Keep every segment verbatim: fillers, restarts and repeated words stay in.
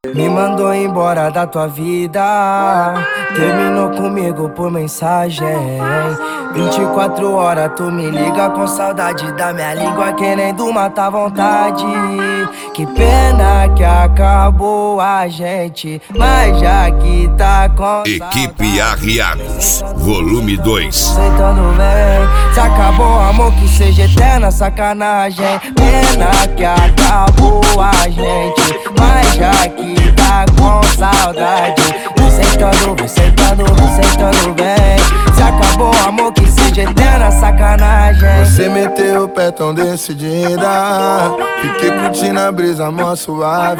Me mandou embora da tua vida, terminou comigo por mensagem. Vinte e quatro horas tu me liga com saudade da minha língua, querendo matar vontade. Que pena que acabou a gente, mas já que tá com Equipe Arriados, volume dois. Sentando bem, se acabou amor que seja eterna sacanagem. Pena que acabou a gente, mas já que tá com saudade. Vem sentando, vem sentando, vem sentando bem. Se acabou amor que seja eterna sacanagem. Você meteu o pé tão decidida, fiquei curtindo a brisa mó suave.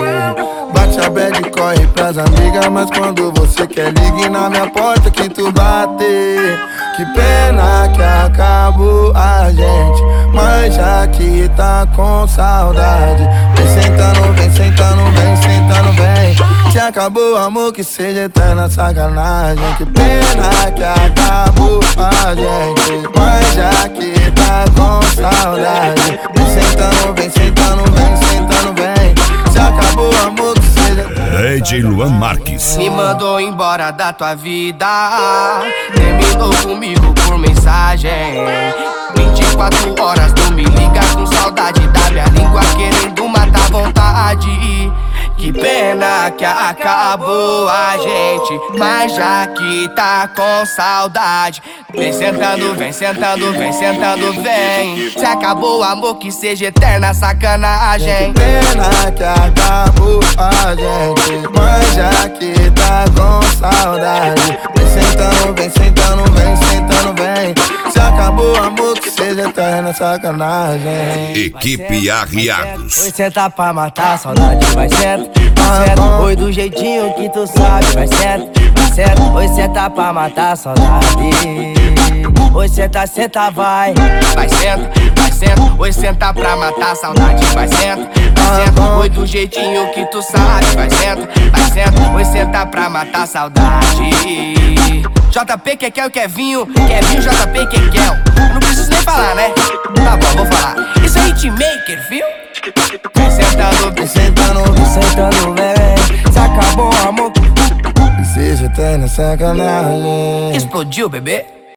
Bate a bad e corre pras amigas, mas quando você quer ligue na minha porta que tu bate. Que pena que acabou a gente, mas já que tá com saudade. Vem sentando, vem sentando, vem sentando, vem. Se acabou amor que seja eterna sacanagem. Que pena que acabou a gente, mas já que tá com saudade. Vem sentando, vem sentando, vem sentando, vem. Se acabou amor que seja D J Luan Marques. Me mandou embora da tua vida, terminou comigo por mensagem. Vinte e quatro horas tu me liga com saudade da minha língua, querendo matar vontade. Que pena que acabou a gente, mas já que tá com saudade. Vem sentando, vem sentando, vem sentando, vem. Se acabou o amor que seja eterna sacanagem. Que pena que acabou a gente, mas já que tá com saudade. Vem sentando, vem sentando, vem sentando, vem. Se acabou amor que seja eterna sacanagem. Equipe Arriados. Oi, senta pra matar a saudade, vai senta, vai senta. Oi, do jeitinho que tu sabe, vai senta, vai senta. Oi, senta pra matar a saudade. Oi, senta, senta, vai, vai senta, vai senta. Oi, senta pra matar a saudade, vai senta, vai senta. Oi, do jeitinho que tu sabe, vai senta, vai senta. Oi, senta pra matar a saudade. J P, Kekel, Kevinho, Kevinho, J P, Kekel. Não preciso nem falar, né? Tá bom, vou falar. Isso é hitmaker, viu? Vem sentando, vem sentando, vem sentando, vem. Se acabou o amor que seja eterna sacanagem. explodiu, bebê.